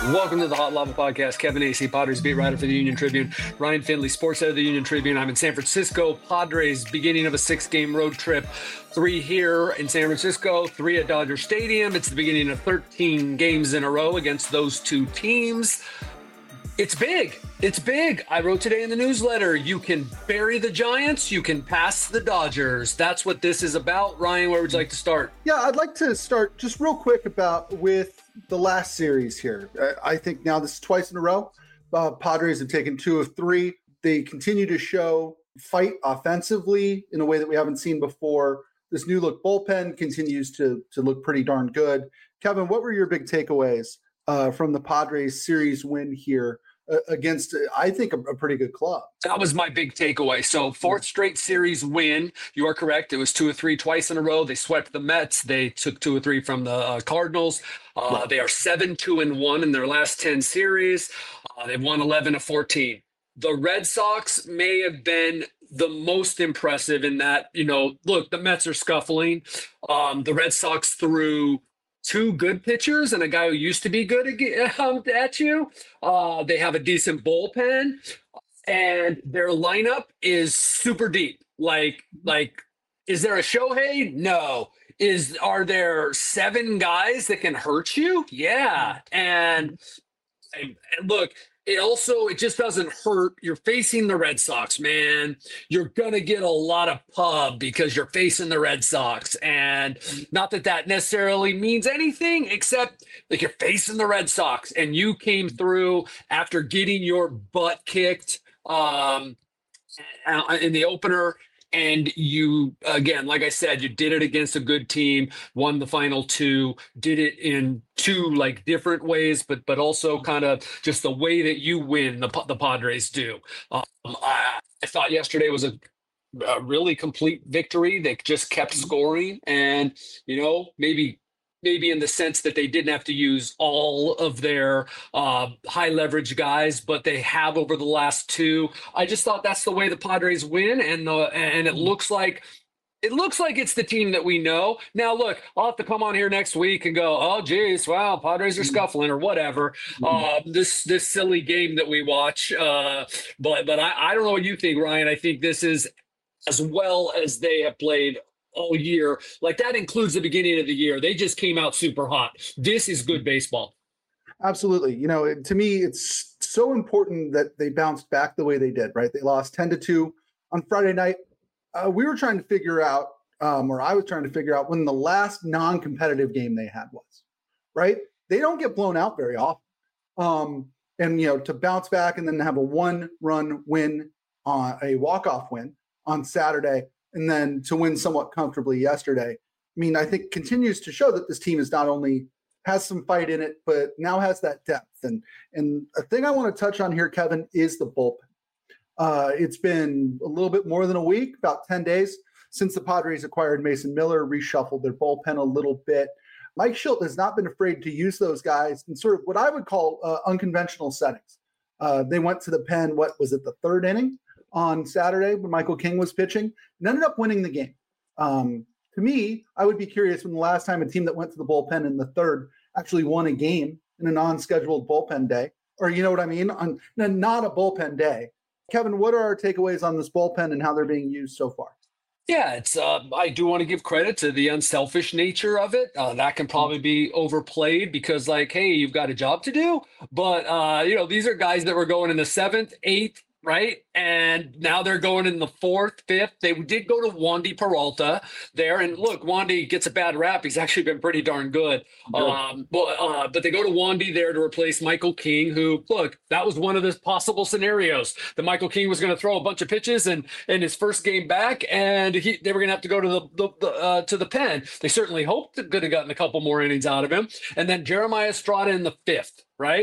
Welcome to the Hot Lava Podcast. Kevin Acee, Padres beat writer for the Union Tribune. Ryan Finley, sports editor of the Union Tribune. I'm in San Francisco. Padres, beginning of a 6-game road trip. 3 here in San Francisco, 3 at Dodger Stadium. It's the beginning of 13 games in a row against those two teams. It's big. It's big. I wrote today in the newsletter, you can bury the Giants, you can pass the Dodgers. That's what this is about. Ryan, where would you like to start? Yeah, I'd like to start just real quick with the last series here. I think now this is twice in a row. Padres have taken 2 of 3. They continue to show fight offensively in a way that we haven't seen before. This new look bullpen continues to look pretty darn good. Kevin, what were your big takeaways from the Padres series win here against, I think, a pretty good club? That was my big takeaway. So 4th straight series win. You are correct. It was 2 of 3 twice in a row. They swept the Mets. They took 2 of 3 from the Cardinals. They are 7-2-1 in their last 10 series. They've won 11 of 14. The Red Sox may have been the most impressive in that, look, the Mets are scuffling. The Red Sox threw 2 good pitchers and a guy who used to be good at you. They have a decent bullpen, and their lineup is super deep. Like, is there a Shohei? No. Are there 7 guys that can hurt you? Yeah. And look, it just doesn't hurt. You're facing the Red Sox, man. You're going to get a lot of pub because you're facing the Red Sox. And not that necessarily means anything, except like you're facing the Red Sox and you came through after getting your butt kicked in the opener. And you, again, like I said, you did it against a good team, won the final 2, did it in 2 different ways, but also kind of just the way that you win, the Padres do. I thought yesterday was a really complete victory. They just kept scoring, and maybe in the sense that they didn't have to use all of their high leverage guys, but they have over the last 2. I just thought that's the way the Padres win, and it looks like it's the team that we know. Now, look, I'll have to come on here next week and go, oh, geez, wow, Padres are scuffling or whatever. This silly game that we watch. But I don't know what you think, Ryan. I think this is as well as they have played all year. Like, that includes the beginning of the year. They just came out super hot. This is good baseball. Absolutely. To me, it's so important that they bounced back the way they did, right? They lost 10-2 on Friday night. We were trying to figure out, or I was trying to figure out when the last non-competitive game they had was, right? They don't get blown out very often. To bounce back and then have a 1-run win, a walk-off win on Saturday, and then to win somewhat comfortably yesterday, I think continues to show that this team is not only has some fight in it, but now has that depth. And a thing I want to touch on here, Kevin, is the bullpen. It's been a little bit more than a week, about 10 days, since the Padres acquired Mason Miller, reshuffled their bullpen a little bit. Mike Shildt has not been afraid to use those guys in sort of what I would call unconventional settings. They went to the pen, what was it, the 3rd inning on Saturday when Michael King was pitching, and ended up winning the game. To me, I would be curious when the last time a team that went to the bullpen in the 3rd actually won a game in a non-scheduled bullpen day, or you know what I mean, on not a bullpen day. Kevin, what are our takeaways on this bullpen and how they're being used so far? Yeah, it's. I do want to give credit to the unselfish nature of it. That can probably be overplayed because, hey, you've got a job to do. But these are guys that were going in the 7th, 8th, right? And now they're going in the 4th, 5th. They did go to Wandy Peralta there. And look, Wandy gets a bad rap. He's actually been pretty darn good. But they go to Wandy there to replace Michael King, who, look, that was one of the possible scenarios. That Michael King was going to throw a bunch of pitches in his first game back, and they were going to have to go to the pen. They certainly hoped they could have gotten a couple more innings out of him. And then Jeremiah Estrada in the 5th, right?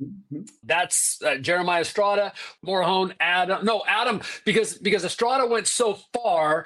That's Jeremiah Estrada, Morahone, Adam, because Estrada went so far,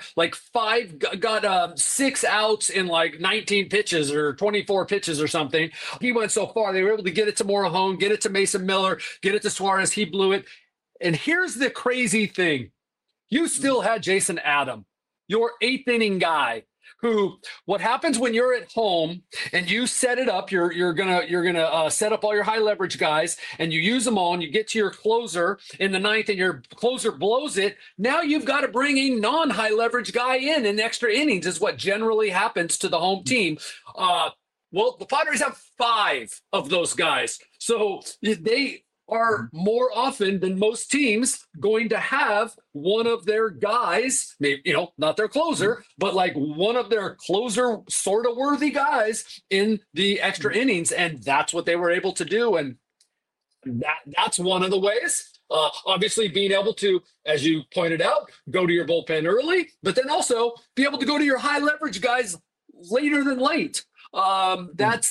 got 6 outs in 19 pitches or 24 pitches or something. He went so far, they were able to get it to Morahone, get it to Mason Miller, get it to Suarez. He blew it. And here's the crazy thing. You still had Jason Adam, your 8th inning guy, who, what happens when you're at home and you set it up, you're gonna set up all your high leverage guys and you use them all and you get to your closer in the ninth and your closer blows it. Now you've got to bring a non-high leverage guy in extra innings is what generally happens to the home team. Well, the Padres have 5 of those guys. So they are more often than most teams going to have one of their guys, maybe, not their closer, but like one of their closer sort of worthy guys in the extra innings. And that's what they were able to do. And that's one of the ways. Obviously being able to, as you pointed out, go to your bullpen early, but then also be able to go to your high leverage guys later than late. That's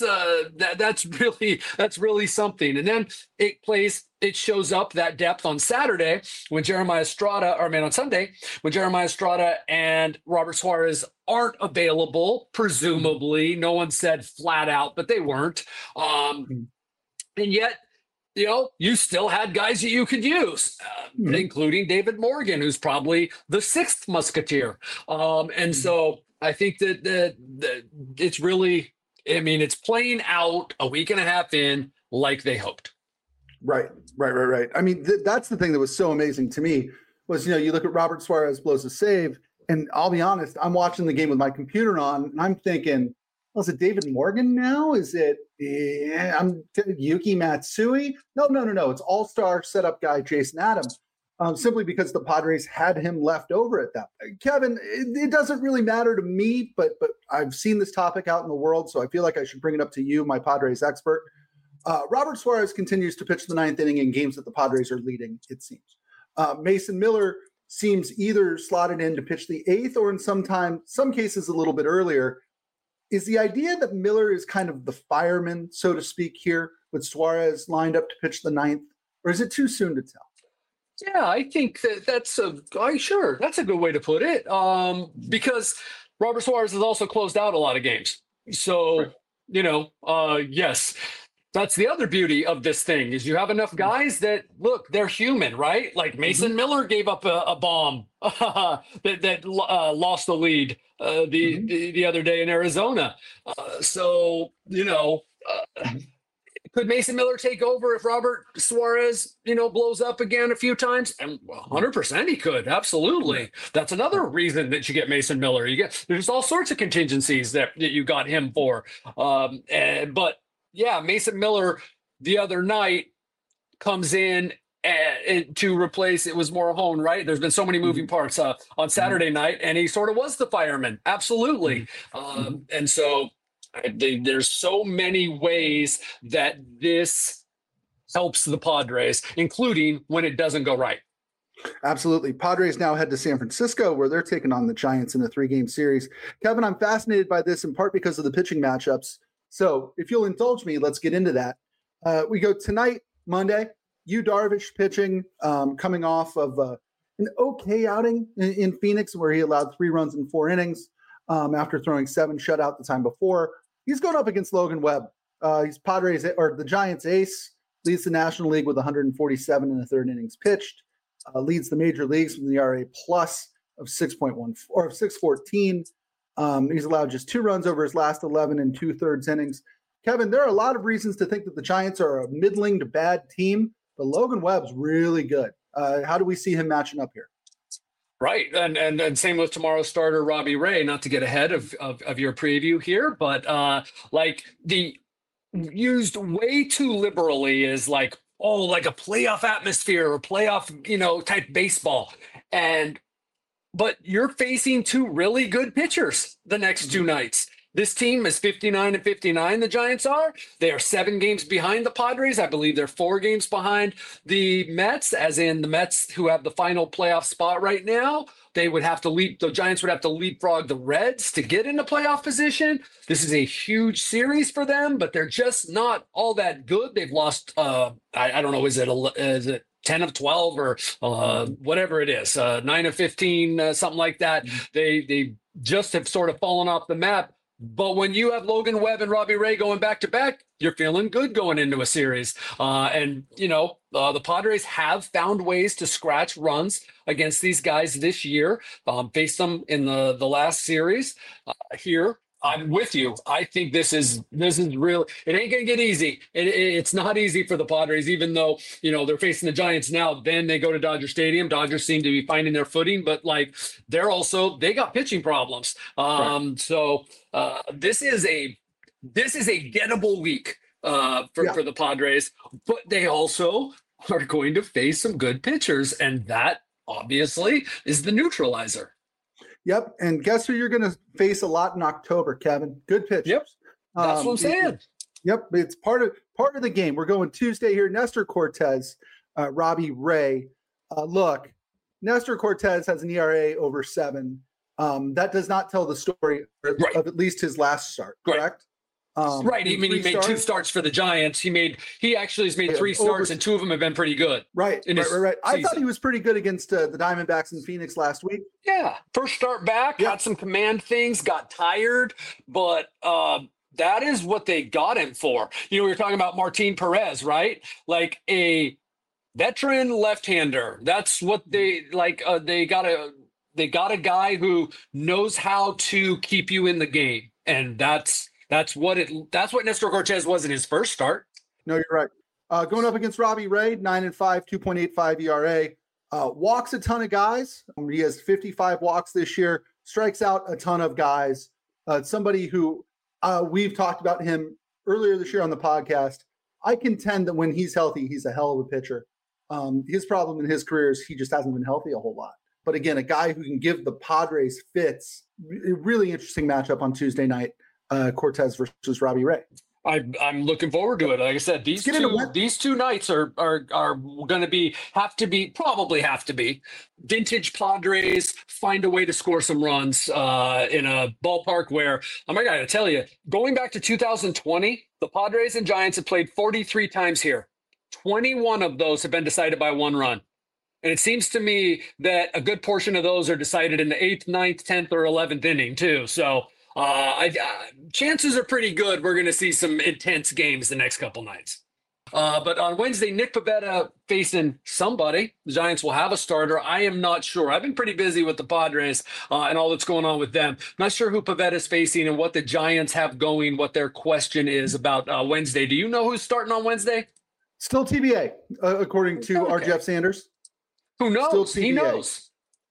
really something. And then it shows up that depth on Saturday when on Sunday, when Jeremiah Estrada and Robert Suarez aren't available, presumably. No one said flat out, but they weren't. And yet, you still had guys that you could use, including David Morgan, who's probably the 6th musketeer. And so I think that it's really, it's playing out a week and a half in like they hoped. Right. I mean, that's the thing that was so amazing to me was, you look at Robert Suarez blows a save, and I'll be honest, I'm watching the game with my computer on, and I'm thinking, well, is it David Morgan now? Is it Yuki Matsui? No. It's all-star setup guy Jason Adams. Simply because the Padres had him left over at that point. Kevin, it doesn't really matter to me, but I've seen this topic out in the world, so I feel like I should bring it up to you, my Padres expert. Robert Suarez continues to pitch the 9th inning in games that the Padres are leading, it seems. Mason Miller seems either slotted in to pitch the 8th or in some cases a little bit earlier. Is the idea that Miller is kind of the fireman, so to speak, here, with Suarez lined up to pitch the 9th, or is it too soon to tell? Yeah, I think that's a good way to put it. Because Robert Suarez has also closed out a lot of games. So, yes, that's the other beauty of this thing is you have enough guys that, look, they're human, right? Like Mason Miller gave up a bomb that lost the lead the other day in Arizona. Could Mason Miller take over if Robert Suarez, blows up again a few times? And 100% he could. Absolutely. That's another reason that you get Mason Miller. There's all sorts of contingencies that you got him for. But yeah, Mason Miller the other night comes in to replace, it was Morahone, right? There's been so many moving parts on Saturday night, and he sort of was the fireman. Absolutely. And so there's so many ways that this helps the Padres, including when it doesn't go right. Absolutely. Padres now head to San Francisco, where they're taking on the Giants in a 3-game series. Kevin, I'm fascinated by this in part because of the pitching matchups. So if you'll indulge me, let's get into that. We go tonight, Monday, Yu Darvish pitching, coming off of an okay outing in Phoenix, where he allowed 3 runs in 4 innings after throwing 7 shutout the time before. He's going up against Logan Webb. He's the Giants ace, leads the National League with 147 in the 3rd innings pitched, leads the major leagues with an ERA plus of 6.1 or 6.14. He's allowed just 2 runs over his last 11 and 2/3 innings. Kevin, there are a lot of reasons to think that the Giants are a middling to bad team, but Logan Webb's really good. How do we see him matching up here? Right. And same with tomorrow's starter, Robbie Ray, not to get ahead of your preview here, but the used way too liberally is like a playoff atmosphere or playoff, type baseball. But you're facing 2 really good pitchers the next 2 nights. This team is 59-59, the Giants are. They are 7 games behind the Padres. I believe they're 4 games behind the Mets, as in the Mets who have the final playoff spot right now. The Giants would have to leapfrog the Reds to get into playoff position. This is a huge series for them, but they're just not all that good. They've lost, I don't know, is it 10 of 12 or whatever it is, 9 of 15, something like that. They just have sort of fallen off the map. But when you have Logan Webb and Robbie Ray going back to back, you're feeling good going into a series. The Padres have found ways to scratch runs against these guys this year. Faced them in the last series here. I'm with you. I think this is real. It ain't gonna get easy. It's not easy for the Padres, even though they're facing the Giants now. Then they go to Dodger Stadium. Dodgers seem to be finding their footing, but like they got pitching problems. Right. This is a gettable week for the Padres, but they also are going to face some good pitchers, and that obviously is the neutralizer. Yep. And guess who you're going to face a lot in October, Kevin? Good pitchers. Yep. That's what I'm saying. Yep. It's part of the game. We're going Tuesday here. Nestor Cortes, Robbie Ray. Look, Nestor Cortes has an ERA over 7. That does not tell the story of at least his last start, correct? Right. He made 2 starts for the Giants. He actually has made 3 starts, and 2 of them have been pretty good. Right. I thought he was pretty good against the Diamondbacks in Phoenix last week. Yeah. First start back, had some command things, got tired, but that is what they got him for. We were talking about Martin Perez, right? Like a veteran left-hander. That's what they like. They got a guy who knows how to keep you in the game, and that's what Nestor Cortes was in his first start. No, you're right. Going up against Robbie Ray, 9-5, 2.85 ERA. Walks a ton of guys. He has 55 walks this year. Strikes out a ton of guys. Somebody who we've talked about him earlier this year on the podcast. I contend that when he's healthy, he's a hell of a pitcher. His problem in his career is he just hasn't been healthy a whole lot. But again, a guy who can give the Padres fits. Really interesting matchup on Tuesday night. Cortes versus Robbie Ray. I'm looking forward to it. Like I said, these two nights are going to have to be vintage Padres find a way to score some runs in a ballpark where I got to tell you, going back to 2020, the Padres and Giants have played 43 times here. 21 of those have been decided by 1 run. And it seems to me that a good portion of those are decided in the 8th, 9th, 10th, or 11th inning too. So chances are pretty good we're going to see some intense games the next couple nights. But on Wednesday, Nick Pivetta facing somebody. The Giants will have a starter. I am not sure. I've been pretty busy with the Padres and all that's going on with them. Not sure who Pivetta's facing and what the Giants have going, what their question is about Wednesday. Do you know who's starting on Wednesday? Still TBA, according to our Jeff Sanders. Who knows? He knows.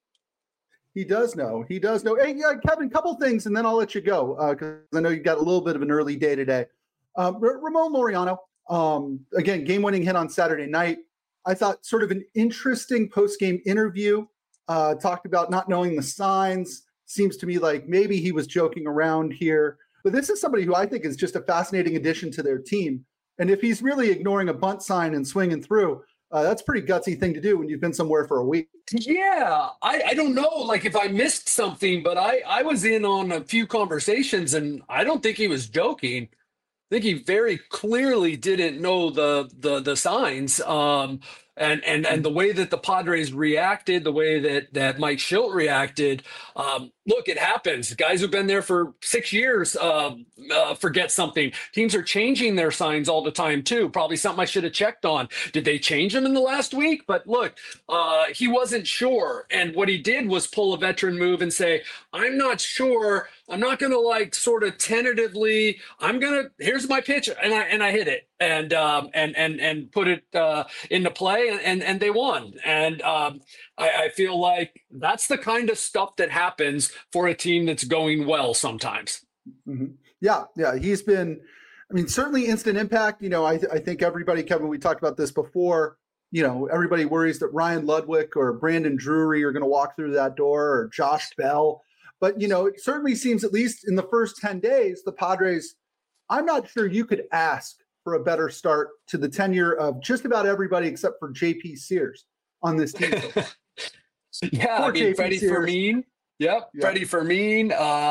He does know. He does know. Hey, Kevin, couple things, and then I'll let you go because I know you got a little bit of an early day today. Ramon Laureano, again, game-winning hit on Saturday night. I thought sort of an interesting post-game interview. Talked about not knowing the signs. Seems to me like maybe he was joking around here. But this is somebody who I think is just a fascinating addition to their team. And if he's really ignoring a bunt sign and swinging through, that's a pretty gutsy thing to do when you've been somewhere for a week. Yeah, I don't know, like if I missed something, but I was in on a few conversations, and I don't think he was joking. I think he very clearly didn't know the signs. And the way that the Padres reacted, the way that Mike Schilt reacted, look, it happens. Guys who've been there for 6 years forget something. Teams are changing their signs all the time, too. Probably something I should have checked on. Did they change them in the last week? But look, he wasn't sure. And what he did was pull a veteran move and say, I'm not sure. I'm not going to like sort of tentatively, here's my pitch. And I hit it and put it into play and they won. And I feel like that's the kind of stuff that happens for a team that's going well sometimes. Mm-hmm. Yeah. He's been, certainly instant impact. I think everybody, Kevin, we talked about this before, everybody worries that Ryan Ludwig or Brandon Drury are going to walk through that door or Josh Bell. But, it certainly seems, at least in the first 10 days, the Padres, I'm not sure you could ask for a better start to the tenure of just about everybody except for JP Sears on this team. Yeah, Freddie Fermin. Yep, Freddie Fermin.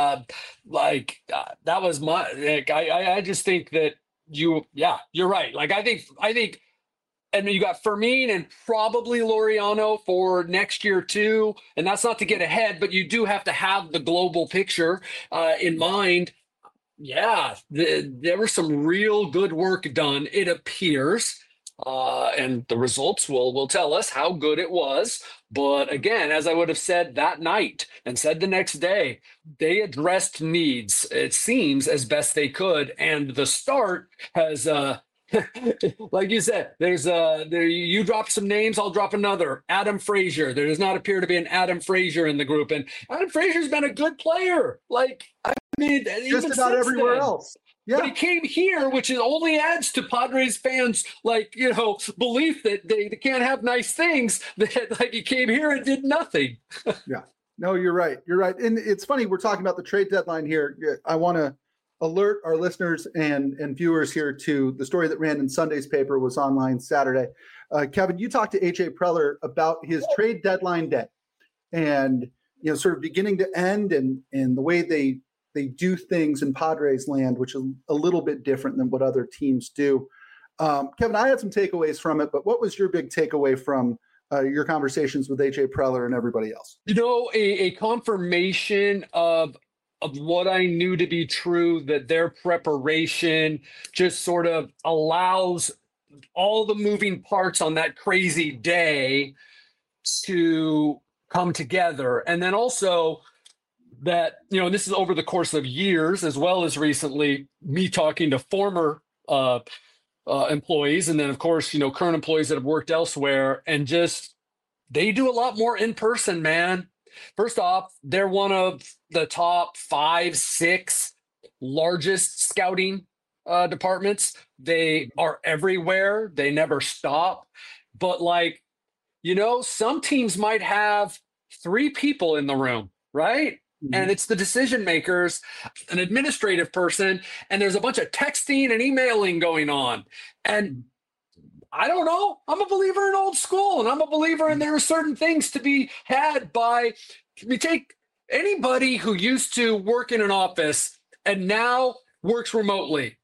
That was my. I just think that you're right. Like I think, and you got Fermin and probably Laureano for next year too. And that's not to get ahead, but you do have to have the global picture in mind. Yeah, there was some real good work done, it appears. And the results will tell us how good it was. But again, as I would have said that night and said the next day, they addressed needs, it seems, as best they could. And the start has like you said, there you drop some names, I'll drop another. Adam Frazier. There does not appear to be an Adam Frazier in the group. And Adam Frazier's been a good player. Like, I mean, Just even about since everywhere then. else. But he Yeah. came here, which is only adds to Padres fans, like, belief that they can't have nice things. That like he came here and did nothing. Yeah. No, you're right. You're right. And it's funny, we're talking about the trade deadline here. I want to alert our listeners and viewers here to the story that ran in Sunday's paper, was online Saturday. Kevin, you talked to AJ Preller about his trade deadline day and, sort of beginning to end and the way they do things in Padres land, which is a little bit different than what other teams do. Kevin, I had some takeaways from it, but what was your big takeaway from your conversations with AJ Preller and everybody else? A confirmation of what I knew to be true, that their preparation just sort of allows all the moving parts on that crazy day to come together. And then also that, this is over the course of years, as well as recently me talking to former employees. And then, of course, current employees that have worked elsewhere, and just, they do a lot more in person, man. First off, they're one of the top 5, 6 largest scouting departments. They are everywhere. They never stop. But some teams might have 3 people in the room, right? Mm-hmm. And it's the decision makers, an administrative person, and there's a bunch of texting and emailing going on. And I don't know. I'm a believer in old school, and I'm a believer in there are certain things to be had by. We take anybody who used to work in an office and now works remotely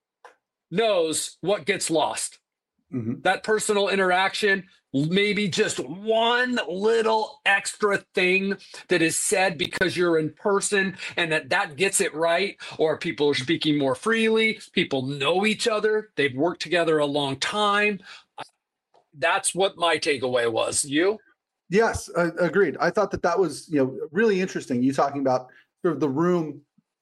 knows what gets lost. Mm-hmm. That personal interaction, maybe just one little extra thing that is said because you're in person, and that gets it right, or people are speaking more freely, people know each other, they've worked together a long time. That's what my takeaway was. You? Yes, agreed. I thought that was, really interesting. You talking about sort of the room,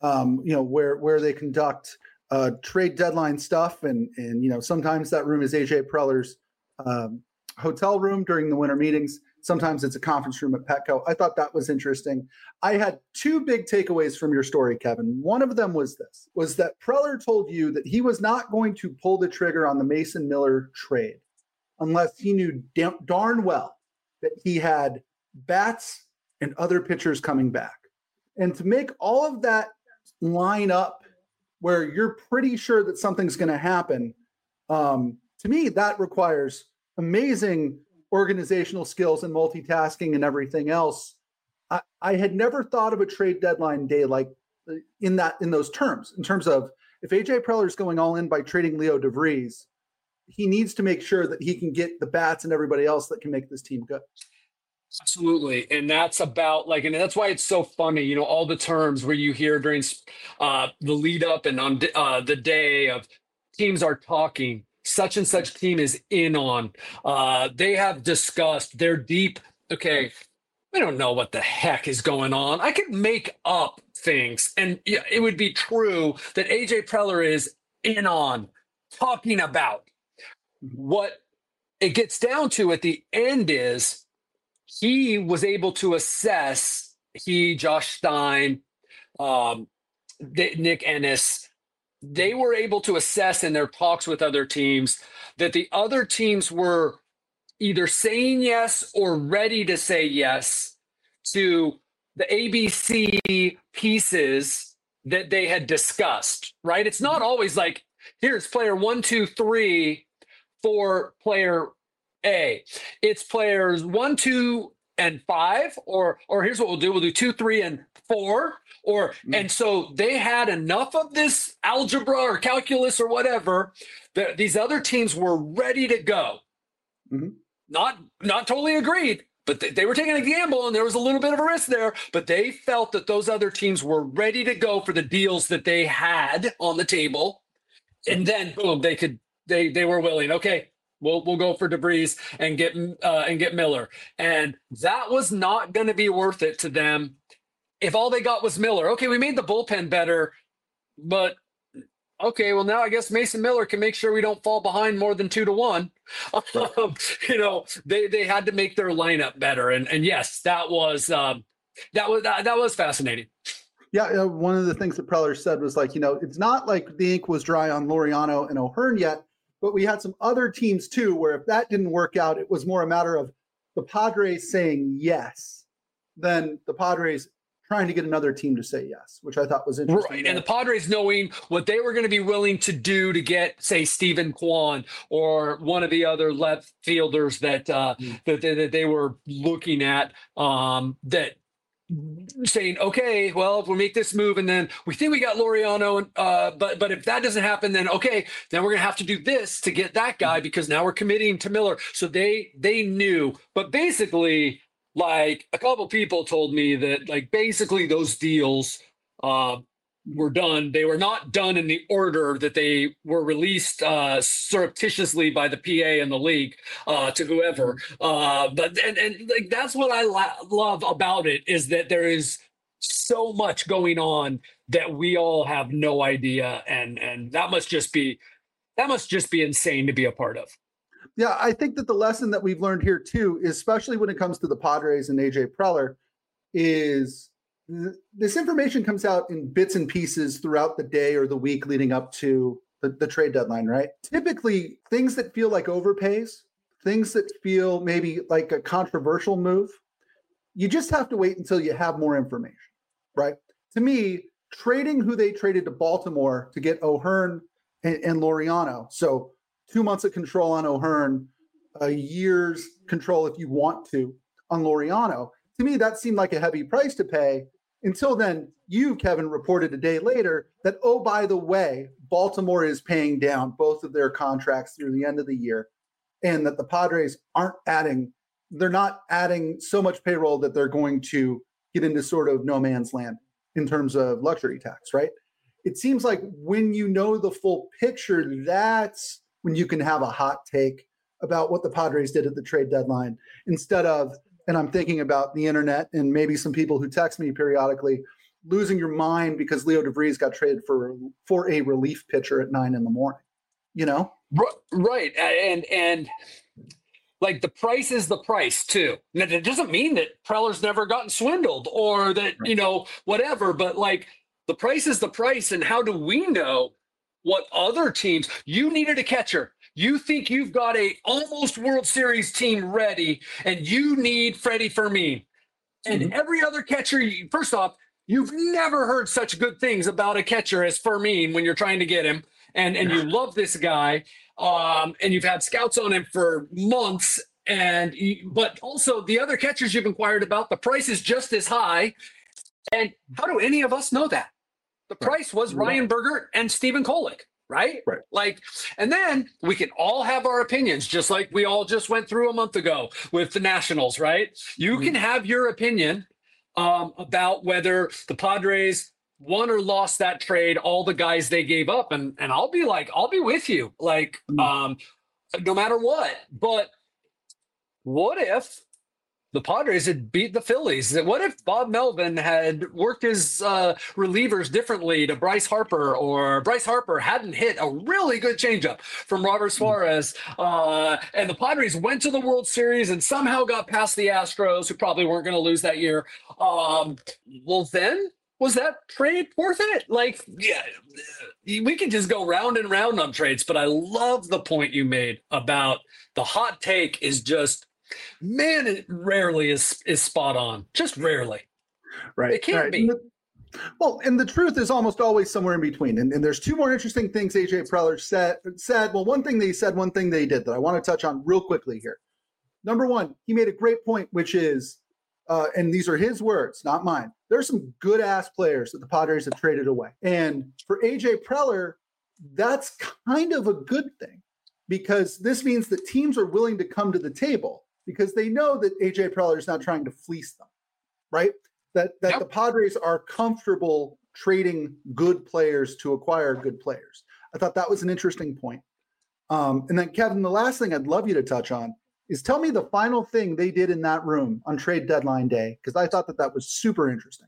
where they conduct trade deadline stuff, and sometimes that room is AJ Preller's hotel room during the winter meetings. Sometimes it's a conference room at Petco. I thought that was interesting. I had 2 big takeaways from your story, Kevin. One of them was that Preller told you that he was not going to pull the trigger on the Mason Miller trade unless he knew darn well that he had bats and other pitchers coming back. And to make all of that line up where you're pretty sure that something's going to happen, to me, that requires amazing organizational skills and multitasking and everything else. I had never thought of a trade deadline day like in those terms, in terms of if AJ Preller is going all in by trading Leo DeVries, he needs to make sure that he can get the bats and everybody else that can make this team good. Absolutely. And that's about and that's why it's so funny, all the terms where you hear during the lead up and on the day of teams are talking, such and such team is in on. They have discussed, they're deep. Okay, we don't know what the heck is going on. I could make up things, and it would be true that AJ Preller is in on, talking about. What it gets down to at the end is he was able to assess, Josh Stein, Nick Ennis, they were able to assess in their talks with other teams that the other teams were either saying yes or ready to say yes to the ABC pieces that they had discussed, right? It's not always like, here's player 1, 2, 3 for player A. It's players 1, 2, and 5, or here's what we'll do. We'll do 2, 3, and 4. And so they had enough of this algebra or calculus or whatever that these other teams were ready to go. Mm-hmm. Not totally agreed, but they were taking a gamble, and there was a little bit of a risk there. But they felt that those other teams were ready to go for the deals that they had on the table, and then boom, they were willing. Okay, we'll go for DeVries and get Miller, and that was not going to be worth it to them if all they got was Miller. Okay, we made the bullpen better, but okay, well now I guess Mason Miller can make sure we don't fall behind more than 2-1. They had to make their lineup better, and yes, that was fascinating. Yeah, one of the things that Preller said was like, it's not like the ink was dry on Laureano and O'Hearn yet, but we had some other teams too, where if that didn't work out, it was more a matter of the Padres saying yes than the Padres trying to get another team to say yes, which I thought was interesting. Right, and the Padres knowing what they were going to be willing to do to get, say, Stephen Kwan or one of the other left fielders that they were looking at, that saying, okay, well, if we make this move and then we think we got Laureano, but if that doesn't happen, then okay, then we're gonna have to do this to get that guy because now we're committing to Miller. So they knew, but basically, like a couple people told me that like basically those deals were done. They were not done in the order that they were released surreptitiously by the PA and the league to whoever. But like that's what I love about it, is that there is so much going on that we all have no idea, and that must just be insane to be a part of. Yeah, I think that the lesson that we've learned here too, especially when it comes to the Padres and AJ Preller, is this information comes out in bits and pieces throughout the day or the week leading up to the trade deadline, right? Typically, things that feel like overpays, things that feel maybe like a controversial move, you just have to wait until you have more information, right? To me, trading who they traded to Baltimore to get O'Hearn and Laureano, so 2 months of control on O'Hearn, a year's control if you want to on Laureano, to me, that seemed like a heavy price to pay. Until then, you, Kevin, reported a day later that, oh, by the way, Baltimore is paying down both of their contracts through the end of the year, and that the Padres they're not adding so much payroll that they're going to get into sort of no man's land in terms of luxury tax, right? It seems like when you know the full picture, that's when you can have a hot take about what the Padres did at the trade deadline, instead of, and I'm thinking about the internet and maybe some people who text me periodically, losing your mind because Leo DeVries got traded for a relief pitcher at 9 a.m, Right. And like the price is the price too. Now, it doesn't mean that Preller's never gotten swindled or that, whatever, but like the price is the price. And how do we know what other teams? You needed a catcher. You think you've got a almost World Series team ready, and you need Freddie Fermin. And every other catcher, first off, you've never heard such good things about a catcher as Fermin when you're trying to get him. And you love this guy, and you've had scouts on him for months. But also the other catchers you've inquired about, the price is just as high. And how do any of us know that? The price was Ryan Bergert and Stephen Kolek, right? Like, and then we can all have our opinions, just like we all just went through a month ago with the Nationals, right? You can have your opinion about whether the Padres won or lost that trade, all the guys they gave up. And I'll be with you, like, no matter what. But what if the Padres had beat the Phillies? What if Bob Melvin had worked his relievers differently to Bryce Harper, or Bryce Harper hadn't hit a really good changeup from Robert Suarez, and the Padres went to the World Series and somehow got past the Astros, who probably weren't going to lose that year? Well, then was that trade worth it? Like, yeah, we can just go round and round on trades, but I love the point you made about the hot take is just, man, it rarely is spot on. Just rarely. Right. It can't be. Well, and the truth is almost always somewhere in between. And there's two more interesting things AJ Preller said. Well, one thing they said, one thing they did that I want to touch on real quickly here. Number one, he made a great point, which is, and these are his words, not mine. There's some good ass players that the Padres have traded away. And for AJ Preller, that's kind of a good thing, because this means that teams are willing to come to the table. because they know that AJ Preller is not trying to fleece them, right? That the Padres are comfortable trading good players to acquire good players. I thought that was an interesting point. And then, Kevin, the last thing I'd love you to touch on is tell me the final thing they did in that room on trade deadline day, because I thought that was super interesting.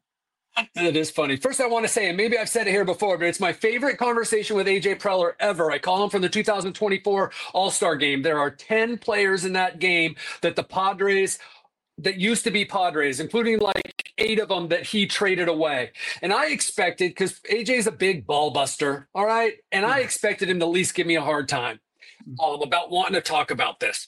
It is funny. First, I want to say, and maybe I've said it here before, but it's my favorite conversation with AJ Preller ever. I call him from the 2024 All-Star game. There are 10 players in that game that the Padres, that used to be Padres, including like 8 of them that he traded away. And I expected, because AJ's a big ball buster, all right? And I expected him to at least give me a hard time about wanting to talk about this.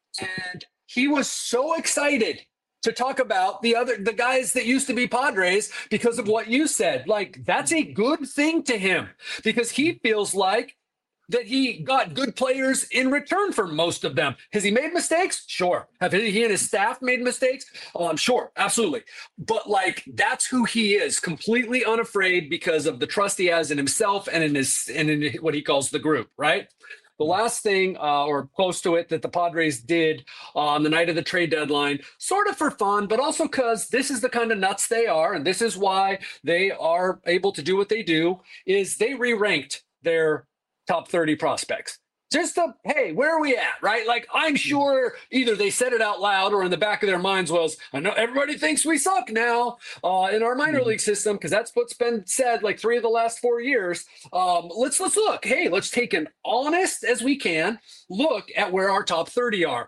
And he was so excited to talk about the guys that used to be Padres because of what you said. Like, that's a good thing to him because he feels like that he got good players in return for most of them. Has he made mistakes? Sure. Have he and his staff made mistakes? Sure, absolutely. But like, that's who he is, completely unafraid because of the trust he has in himself and in what he calls the group, right? The last thing, or close to it, that the Padres did on the night of the trade deadline, sort of for fun, but also because this is the kind of nuts they are, and this is why they are able to do what they do, is they re-ranked their top 30 prospects. Just hey, where are we at, right? Like, I'm sure either they said it out loud or in the back of their minds was, I know everybody thinks we suck now in our minor league system, because that's what's been said like 3 of the last 4 years. Let's look. Hey, let's take an honest as we can look at where our top 30 are.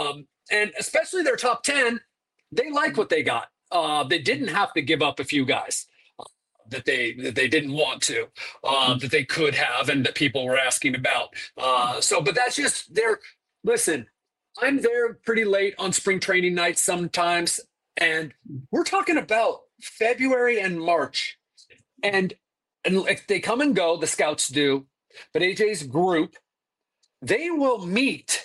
And especially their top 10, they like what they got. They didn't have to give up a few guys that they didn't want to, that they could have, and that people were asking about. But that's just their, listen, I'm there pretty late on spring training nights sometimes, and we're talking about February and March. And if they come and go, the scouts do, but AJ's group, they will meet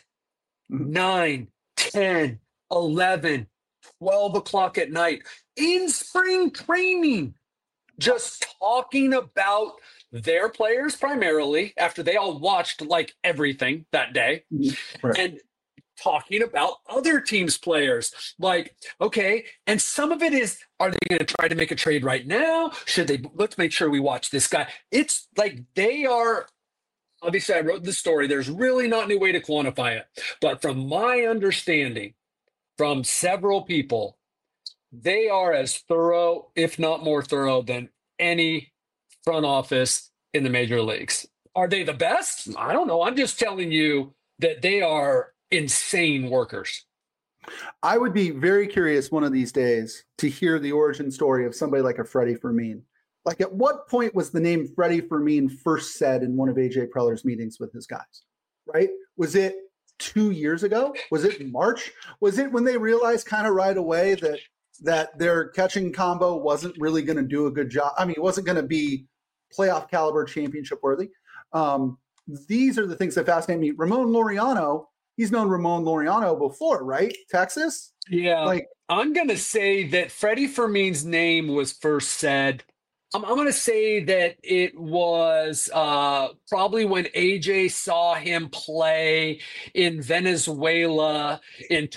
9, 10, 11, 12 o'clock at night in spring training, just talking about their players primarily after they all watched like everything that day, right, and talking about other teams' players. Like, okay, and some of it is, are they going to try to make a trade right now? Should they? Let's make sure we watch this guy. It's like they are, obviously I wrote the story. There's really not any way to quantify it. But from my understanding from several people, they are as thorough, if not more thorough, than any front office in the major leagues. Are they the best? I don't know. I'm just telling you that they are insane workers. I would be very curious one of these days to hear the origin story of somebody like a Freddie Fermin. Like, at what point was the name Freddie Fermin first said in one of AJ Preller's meetings with his guys, right? Was it 2 years ago? Was it in March? Was it when they realized kind of right away that their catching combo wasn't really going to do a good job? I mean, it wasn't going to be playoff caliber, championship worthy. These are the things that fascinate me. Ramon Laureano, he's known Ramon Laureano before, right? Texas? Yeah. Like, I'm going to say that Freddie Fermin's name was first said. I'm going to say that it was probably when AJ saw him play in Venezuela in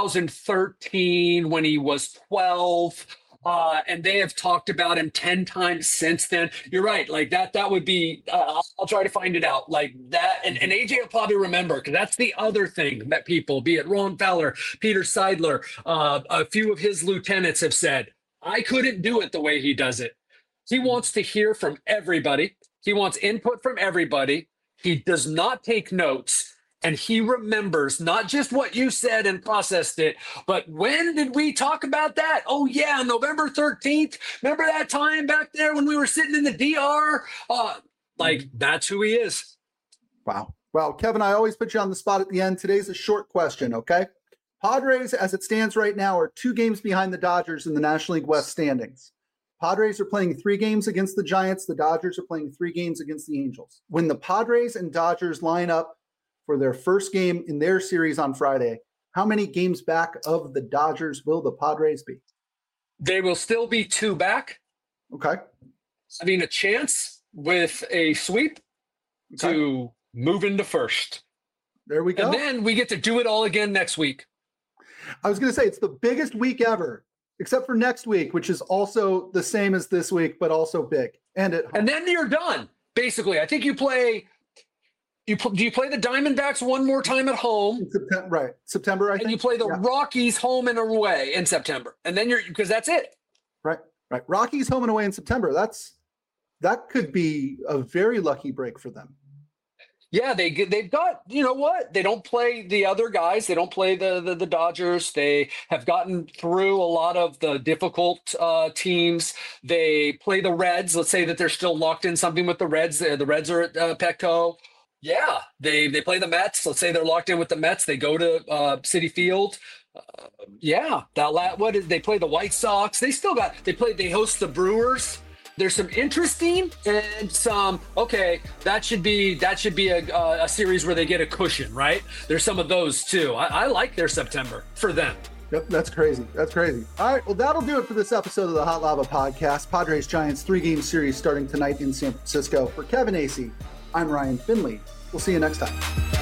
2013 when he was 12. And they have talked about him 10 times since then. You're right. Like that would be, I'll try to find it out like that. And AJ will probably remember, because that's the other thing that people, be it Ron Fowler, Peter Seidler, a few of his lieutenants have said, I couldn't do it the way he does it. He wants to hear from everybody. He wants input from everybody. He does not take notes, and he remembers not just what you said and processed it, but when did we talk about that? Oh, yeah, November 13th. Remember that time back there when we were sitting in the DR? That's who he is. Wow. Well, Kevin, I always put you on the spot at the end. Today's a short question, okay? Padres, as it stands right now, are 2 games behind the Dodgers in the National League West standings. Padres are playing 3 games against the Giants. The Dodgers are playing 3 games against the Angels. When the Padres and Dodgers line up for their first game in their series on Friday, how many games back of the Dodgers will the Padres be? They will still be 2 back. Okay. I mean, a chance with a sweep to move into first. There we go. And then we get to do it all again next week. I was going to say it's the biggest week ever, except for next week, which is also the same as this week, but also big. And then you're done. Basically, I think you play. Do you play the Diamondbacks one more time at home? September. I think. And you play the Rockies home and away in September, and then because that's it. Right. Rockies home and away in September. That could be a very lucky break for them. Yeah, they've got, you know what? They don't play the other guys. They don't play the Dodgers. They have gotten through a lot of the difficult teams. They play the Reds. Let's say that they're still locked in something with the Reds. The Reds are at Petco. Yeah, they play the Mets. Let's say they're locked in with the Mets. They go to Citi Field. They play the White Sox. They host the Brewers. There's some interesting and some, okay, that should be a series where they get a cushion, right? There's some of those too. I like their September for them. Yep, that's crazy. All right, well, that'll do it for this episode of the Hot Lava Podcast. Padres Giants 3-game series starting tonight in San Francisco. For Kevin Acee, I'm Ryan Finley. We'll see you next time.